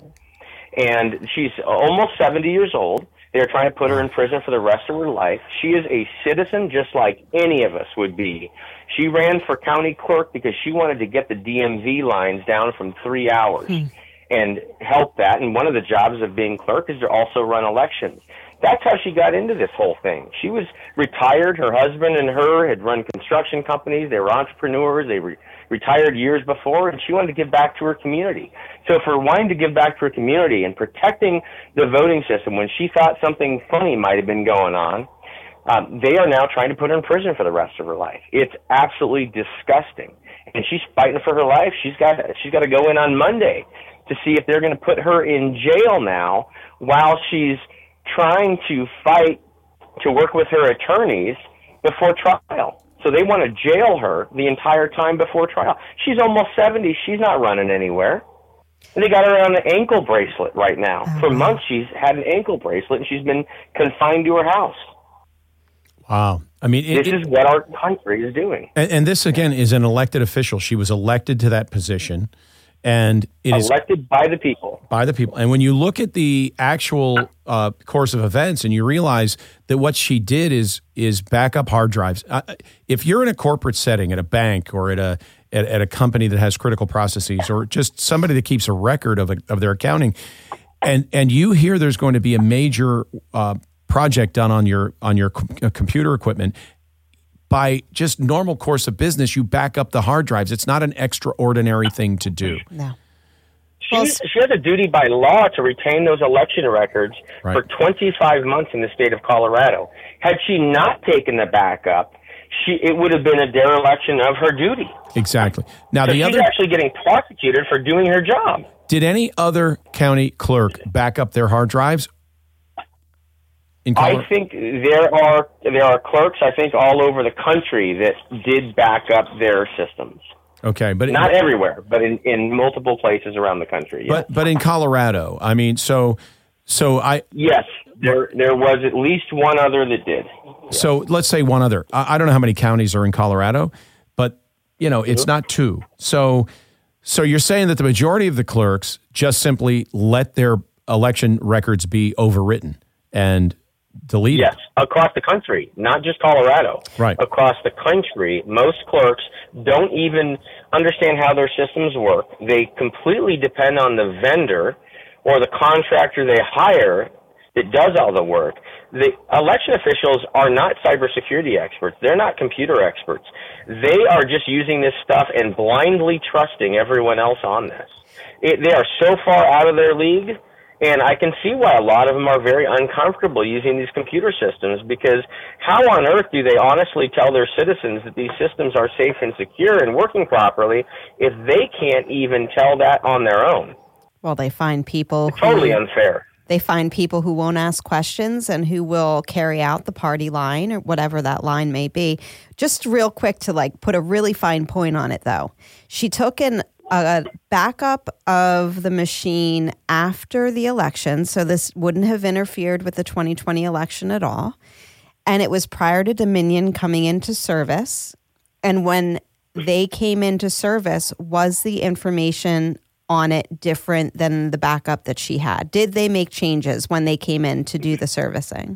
And she's almost seventy years old. They're trying to put her in prison for the rest of her life. She is a citizen just like any of us would be. She ran for county clerk because she wanted to get the D M V lines down from three hours. Hmm. and help that. And one of the jobs of being clerk is to also run elections. That's how she got into this whole thing. She was retired. Her husband and her had run construction companies. They were entrepreneurs. They were retired years before, and she wanted to give back to her community. So for wanting to give back to her community and protecting the voting system when she thought something funny might have been going on, um, they are now trying to put her in prison for the rest of her life. It's absolutely disgusting. And she's fighting for her life. She's got she's got to go in on Monday to see if they're going to put her in jail now while she's trying to fight to work with her attorneys before trial. So they want to jail her the entire time before trial. She's almost seventy. She's not running anywhere. And they got her on an ankle bracelet right now. Oh, For months she's had an ankle bracelet, and she's been confined to her house. Wow. I mean, it, This it, is what our country is doing. and, and this again is an elected official. She was elected to that position, and it is Elected by the people. by the people. And when you look at the actual uh, course of events, and you realize that what she did is is back up hard drives. Uh, if you're in a corporate setting at a bank or at a at, at a company that has critical processes, or just somebody that keeps a record of a, of their accounting, and and you hear there's going to be a major uh, project done on your on your com- uh, computer equipment, by just normal course of business, you back up the hard drives. It's not an extraordinary thing to do. No. She, she has a duty by law to retain those election records Right. for twenty-five months in the state of Colorado. Had she not taken the backup, she it would have been a dereliction of her duty. Exactly. Now, So the she's other, actually getting prosecuted for doing her job. did any other county clerk back up their hard drives? In I Colorado? think there are there are clerks, I think, all over the country that did back up their systems. Okay, but Not everywhere, but in, in multiple places around the country. Yes. but but in Colorado, I mean, so so I yes, there there was at least one other that did. so let's say one other. I, I don't know how many counties are in Colorado, but you know, it's not two. So so you're saying that the majority of the clerks just simply let their election records be overwritten and deleted. Yes, across the country, not just Colorado. Right. Across the country, most clerks don't even understand how their systems work. They completely depend on the vendor or the contractor they hire that does all the work. The election officials are not cybersecurity experts. They're not computer experts. They are just using this stuff and blindly trusting everyone else on this. It, they are so far out of their league. And I can see why a lot of them are very uncomfortable using these computer systems, because how on earth do they honestly tell their citizens that these systems are safe and secure and working properly if they can't even tell that on their own? Well, they find people who, Totally unfair. They find people who won't ask questions and who will carry out the party line or whatever that line may be. Just real quick to like put a really fine point on it, though. She took an a backup of the machine after the election, so this wouldn't have interfered with the twenty twenty election at all. And it was prior to Dominion coming into service. And when they came into service, was the information on it different than the backup that she had? Did they make changes when they came in to do the servicing?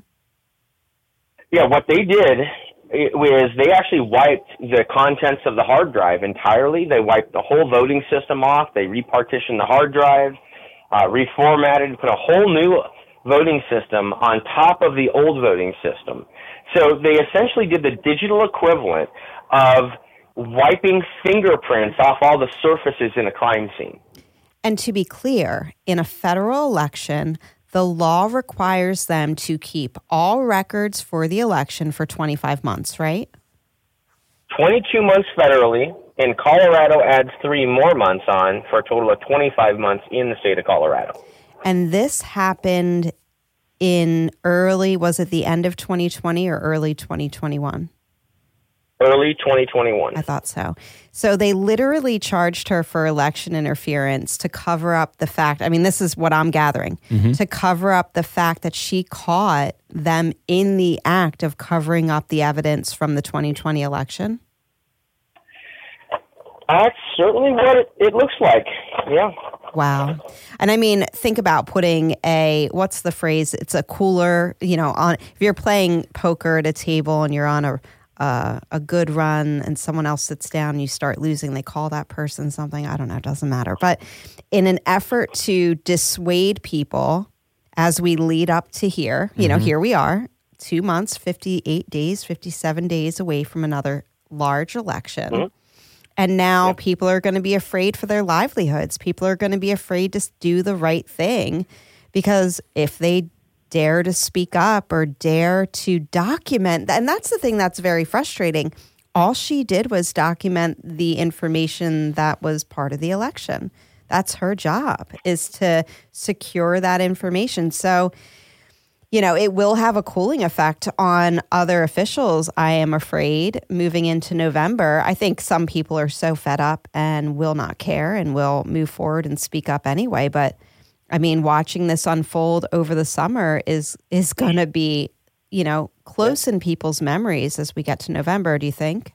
Yeah, what they did was they actually wiped the contents of the hard drive entirely. They wiped the whole voting system off. They repartitioned the hard drive, uh, reformatted, put a whole new voting system on top of the old voting system. So they essentially did the digital equivalent of wiping fingerprints off all the surfaces in a crime scene. And to be clear, in a federal election, the law requires them to keep all records for the election for twenty-five months, right? twenty-two months federally, and Colorado adds three more months on for a total of twenty-five months in the state of Colorado. And this happened in early, was it the end of twenty twenty or early twenty twenty-one? Early twenty twenty-one. I thought so. So they literally charged her for election interference to cover up the fact, I mean, this is what I'm gathering, Mm-hmm. to cover up the fact that she caught them in the act of covering up the evidence from the twenty twenty election. That's certainly what it, it looks like, yeah. Wow. And I mean, think about putting a, what's the phrase? It's a cooler, you know, on, if you're playing poker at a table and you're on a, uh, a good run and someone else sits down and you start losing, they call that person something. I don't know. It doesn't matter. But in an effort to dissuade people as we lead up to here, you know, here we are, two months, fifty-eight days, fifty-seven days away from another large election. Mm-hmm. And now people are going to be afraid for their livelihoods. People are going to be afraid to do the right thing because if they dare to speak up or dare to document, and that's the thing that's very frustrating. All she did was document the information that was part of the election. That's her job, is to secure that information. So, you know, it will have a cooling effect on other officials, I am afraid, moving into November. I think some people are so fed up and will not care and will move forward and speak up anyway. But, I mean, watching this unfold over the summer is is going to be you know, close in people's memories as we get to November, do you think?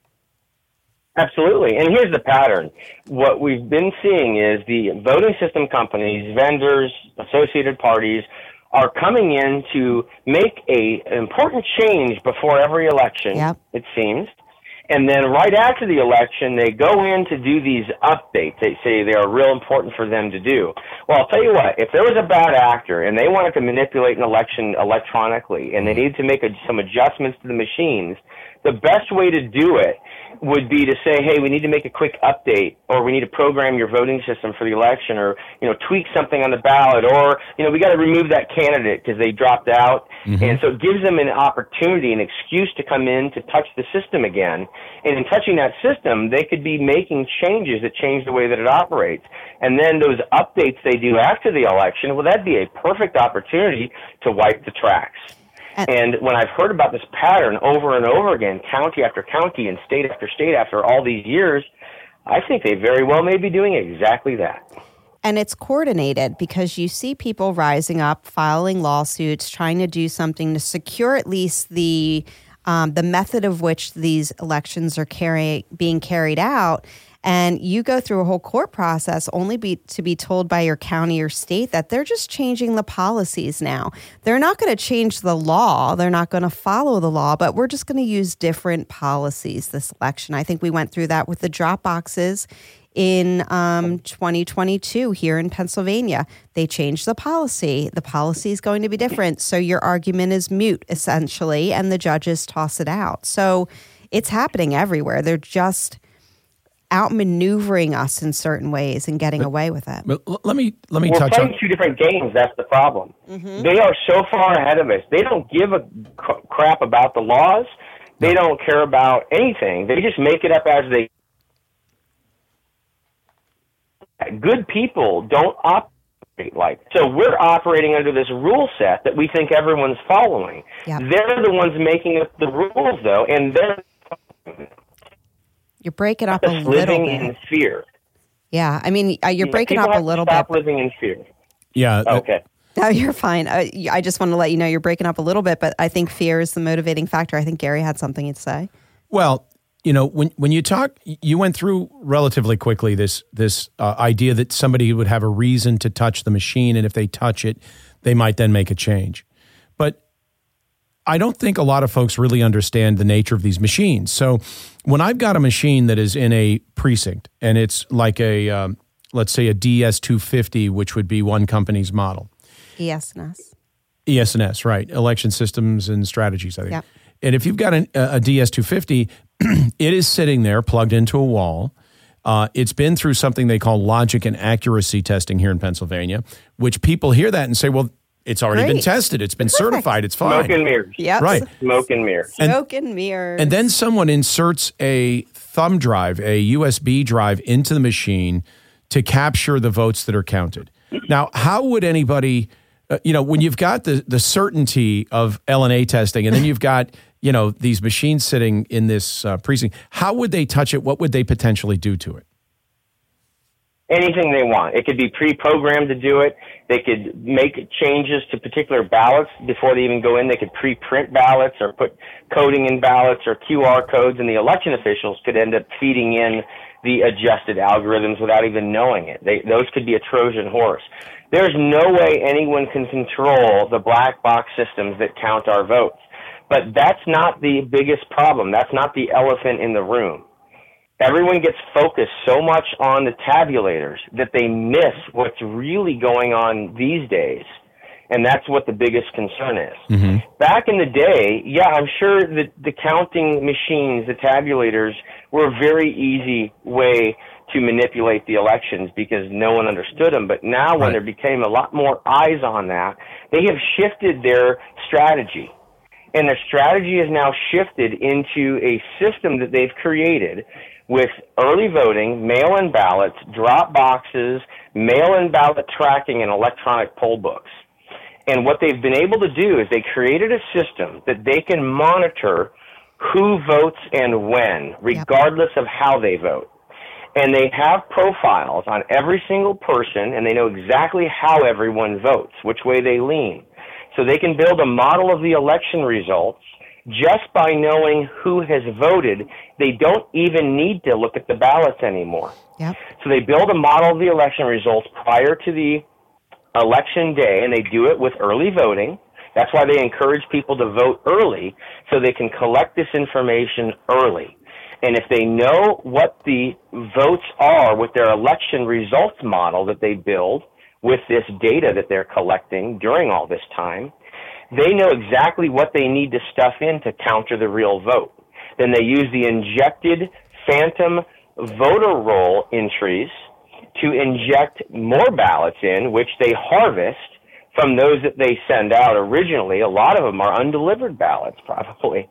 Absolutely. And here's the pattern. What we've been seeing is the voting system companies, vendors, associated parties are coming in to make a an important change before every election, yep. it seems. And then right after the election, they go in to do these updates. They say they are real important for them to do. Well, I'll tell you what, if there was a bad actor and they wanted to manipulate an election electronically and they needed to make a, some adjustments to the machines, the best way to do it would be to say, hey, we need to make a quick update, or we need to program your voting system for the election, or, you know, tweak something on the ballot, or, you know, we got to remove that candidate because they dropped out. Mm-hmm. And so it gives them an opportunity, an excuse to come in to touch the system again. And in touching that system, they could be making changes that change the way that it operates. And then those updates they do after the election, well, that'd be a perfect opportunity to wipe the tracks. And when I've heard about this pattern over and over again, county after county and state after state after all these years, I think they very well may be doing exactly that. And it's coordinated because you see people rising up, filing lawsuits, trying to do something to secure at least the um, the method of which these elections are carry, being carried out. And you go through a whole court process only be, to be told by your county or state that they're just changing the policies now. They're not going to change the law. They're not going to follow the law, but we're just going to use different policies this election. I think we went through that with the drop boxes in um, twenty twenty-two here in Pennsylvania. They changed the policy. The policy is going to be different. So your argument is moot, essentially, and the judges toss it out. So it's happening everywhere. They're just outmaneuvering us in certain ways and getting but, away with it. But let me let me We're touch playing on two different games. That's the problem. Mm-hmm. They are so far ahead of us. They don't give a crap about the laws. They no. don't care about anything. They just make it up as they. Good people don't operate like so. We're operating under this rule set that we think everyone's following. Yep. They're the ones making up the rules, though, and they're. You're breaking up a little living bit. in fear. Yeah, I mean, uh, you're yeah, breaking up a little stop bit. Stop living in fear. Yeah. Okay. No, you're fine. Uh, I just want to let you know you're breaking up a little bit, but I think fear is the motivating factor. I think Gary had something to say. Well, you know, when when you talk, you went through relatively quickly this this uh, idea that somebody would have a reason to touch the machine, and if they touch it, they might then make a change. But I don't think a lot of folks really understand the nature of these machines. So when I've got a machine that is in a precinct and it's like a, um, let's say a D S two fifty, which would be one company's model. E S N S. E S N S, right. Election Systems and Strategies, I think. Yep. And if you've got an, a D S two fifty, it is sitting there plugged into a wall. Uh, it's been through something they call logic and accuracy testing here in Pennsylvania, which people hear that and say, well, it's already Great. been tested. It's been Perfect. certified. It's fine. Smoke and mirrors. Yep. Right. Smoke and mirrors. Smoke and mirrors. And then someone inserts a thumb drive, a U S B drive into the machine to capture the votes that are counted. Now, how would anybody, uh, you know, when you've got the, the certainty of L N A testing and then you've got, you know, these machines sitting in this uh, precinct, how would they touch it? What would they potentially do to it? Anything they want. It could be pre-programmed to do it. They could make changes to particular ballots before they even go in. They could pre-print ballots or put coding in ballots or Q R codes, and the election officials could end up feeding in the adjusted algorithms without even knowing it. They, those could be a Trojan horse. There's no way anyone can control the black box systems that count our votes. But that's not the biggest problem. That's not the elephant in the room. Everyone gets focused so much on the tabulators that they miss what's really going on these days. And that's what the biggest concern is. Mm-hmm. Back in the day, yeah, I'm sure that the counting machines, the tabulators, were a very easy way to manipulate the elections because no one understood them. But now when right. there became a lot more eyes on that, they have shifted their strategy. And their strategy is now shifted into a system that they've created with early voting, mail-in ballots, drop boxes, mail-in ballot tracking, and electronic poll books. And what they've been able to do is they created a system that they can monitor who votes and when, regardless yep. of how they vote. And they have profiles on every single person, and they know exactly how everyone votes, which way they lean. So they can build a model of the election results just by knowing who has voted. They don't even need to look at the ballots anymore. Yep. So they build a model of the election results prior to the election day, and they do it with early voting. That's why they encourage people to vote early, so they can collect this information early. And if they know what the votes are with their election results model that they build with this data that they're collecting during all this time, they know exactly what they need to stuff in to counter the real vote. Then they use the injected phantom voter roll entries to inject more ballots in, which they harvest from those that they send out originally. A lot of them are undelivered ballots, probably.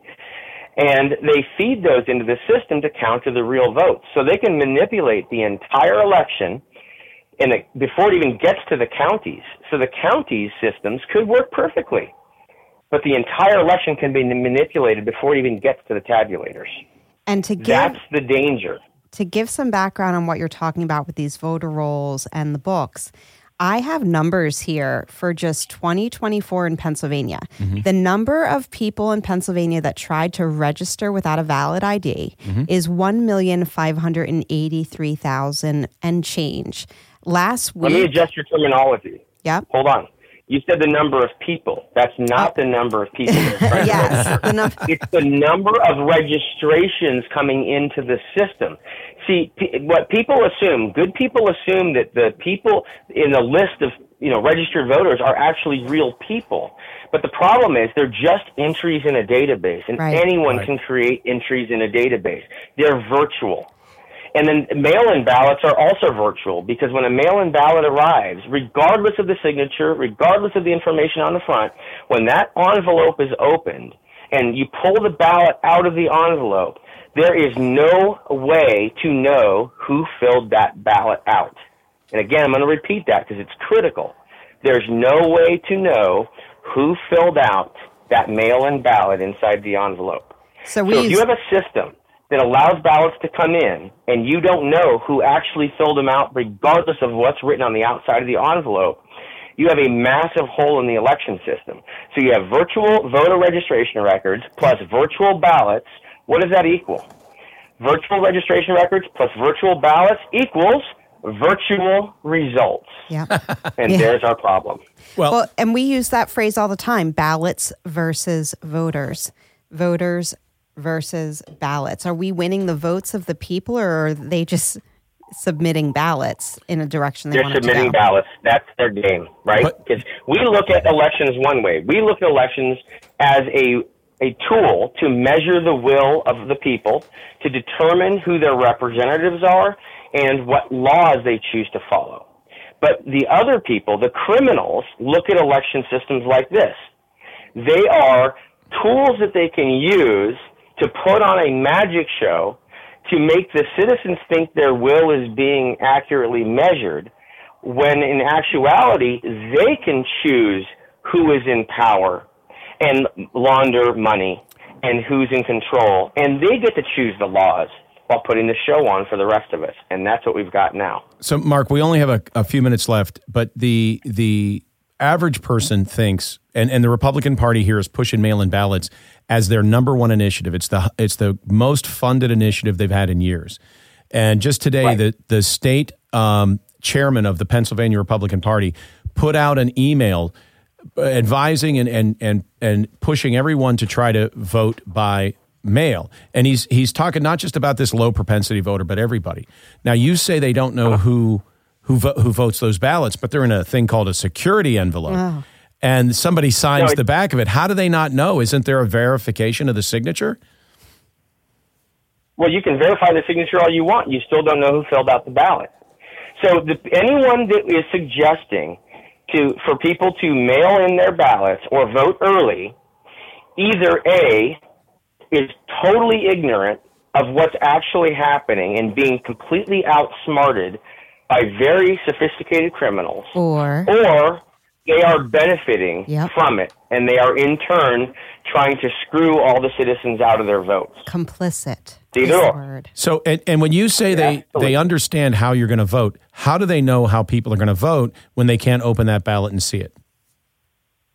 And they feed those into the system to counter the real votes. So they can manipulate the entire election in a, before it even gets to the counties. So the counties' systems could work perfectly, but the entire election can be manipulated before it even gets to the tabulators. And to give, That's the danger. To give some background on what you're talking about with these voter rolls and the books, I have numbers here for just twenty twenty-four in Pennsylvania. Mm-hmm. The number of people in Pennsylvania that tried to register without a valid I D mm-hmm. is one million five hundred eighty-three thousand and change. Last week... Let me adjust your terminology. Yep. Hold on. You said the number of people. That's not oh. the number of people. Yes. The num- it's the number of registrations coming into the system. See, p- what people assume, good people assume that the people in the list of, you know, registered voters are actually real people. But the problem is they're just entries in a database, and right. anyone right. can create entries in a database. They're virtual. And then mail-in ballots are also virtual, because when a mail-in ballot arrives, regardless of the signature, regardless of the information on the front, when that envelope is opened and you pull the ballot out of the envelope, there is no way to know who filled that ballot out. And again, I'm going to repeat that because it's critical. There's no way to know who filled out that mail-in ballot inside the envelope. So, we so if use- you have a system that allows ballots to come in, and you don't know who actually filled them out regardless of what's written on the outside of the envelope, you have a massive hole in the election system. So you have virtual voter registration records plus virtual ballots. What does that equal? Virtual registration records plus virtual ballots equals virtual results. Yeah. And yeah. there's our problem. Well, well, and we use that phrase all the time, ballots versus voters. Voters versus ballots. Are we winning the votes of the people, or are they just submitting ballots in a direction they They're want to go? submitting ballots. That's their game, right? Because we look at elections one way. We look at elections as a a tool to measure the will of the people, to determine who their representatives are and what laws they choose to follow. But the other people, the criminals, look at election systems like this. They are tools that they can use to put on a magic show to make the citizens think their will is being accurately measured, when in actuality, they can choose who is in power and launder money and who's in control, and they get to choose the laws while putting the show on for the rest of us, and that's what we've got now. So, Mark, we only have a, a few minutes left, but the the average person thinks, and, and the Republican Party here is pushing mail-in ballots as their number one initiative. It's the it's the most funded initiative they've had in years. And just today, right. the the state um, chairman of the Pennsylvania Republican Party put out an email advising and and and and pushing everyone to try to vote by mail. And he's he's talking not just about this low propensity voter, but everybody. Now, you say they don't know who who vo- who votes those ballots, but they're in a thing called a security envelope. Wow. And somebody signs no, the back of it. How do they not know? Isn't there a verification of the signature? Well, you can verify the signature all you want. You still don't know who filled out the ballot. So the, anyone that is suggesting to for people to mail in their ballots or vote early, either A, is totally ignorant of what's actually happening and being completely outsmarted by very sophisticated criminals, or or they are benefiting yep. from it, and they are in turn trying to screw all the citizens out of their votes. Complicit. Either or. So, and, and when you say they, Absolutely. they understand how you're going to vote, how do they know how people are going to vote when they can't open that ballot and see it?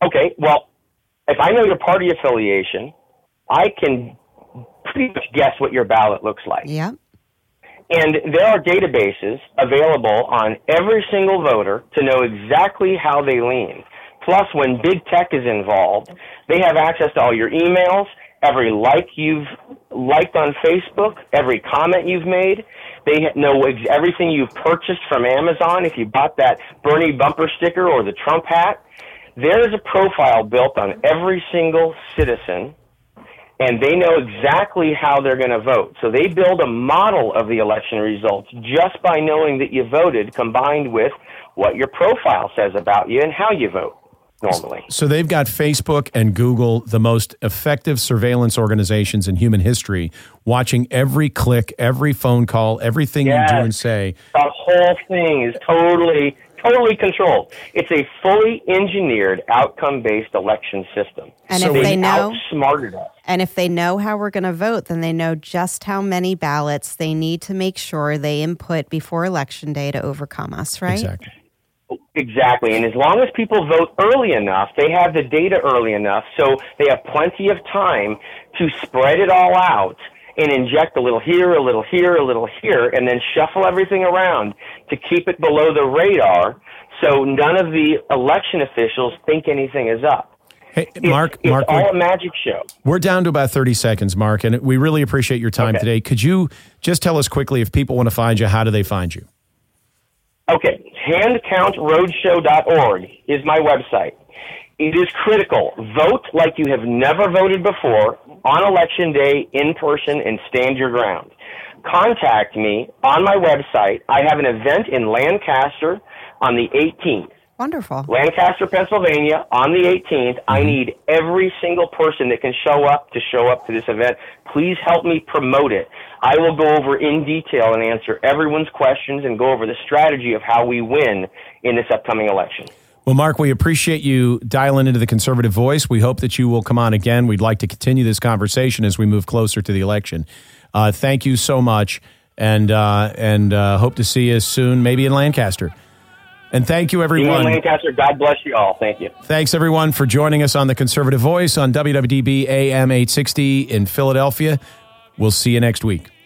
Okay, well, if I know your party affiliation, I can pretty much guess what your ballot looks like. Yeah. And there are databases available on every single voter to know exactly how they lean. Plus, when big tech is involved, they have access to all your emails, every like you've liked on Facebook, every comment you've made. They know ex- everything you've purchased from Amazon. If you bought that Bernie bumper sticker or the Trump hat, there's a profile built on every single citizen, and they know exactly how they're going to vote. So they build a model of the election results just by knowing that you voted, combined with what your profile says about you and how you vote normally. So they've got Facebook and Google, the most effective surveillance organizations in human history, watching every click, every phone call, everything Yes. you do and say. The whole thing is totally, totally controlled. It's a fully engineered, outcome-based election system. And So if we they know, outsmarted us. and if they know how we're going to vote, then they know just how many ballots they need to make sure they input before election day to overcome us, right? Exactly. Exactly. And as long as people vote early enough, they have the data early enough, so they have plenty of time to spread it all out and inject a little here, a little here, a little here, and then shuffle everything around to keep it below the radar so none of the election officials think anything is up. Hey, It's, Mark, it's Mark, all we're, a magic show. we're down to about thirty seconds, Mark, and we really appreciate your time Okay. today. Could you just tell us quickly, if people want to find you, how do they find you? Okay, hand count roadshow dot org is my website. It is critical. Vote like you have never voted before on election day in person and stand your ground. Contact me on my website. I have an event in Lancaster on the eighteenth. Wonderful. Lancaster, Pennsylvania, on the eighteenth. I need every single person that can show up to show up to this event. Please help me promote it. I will go over in detail and answer everyone's questions and go over the strategy of how we win in this upcoming election. Well, Mark, we appreciate you dialing into the Conservative Voice. We hope that you will come on again. We'd like to continue this conversation as we move closer to the election. Uh, thank you so much, and uh, and uh, hope to see you soon, maybe in Lancaster. And thank you, See you in everyone. Lancaster. God bless you all. Thank you. Thanks, everyone, for joining us on the Conservative Voice on W W D B A M eight sixty in Philadelphia. We'll see you next week.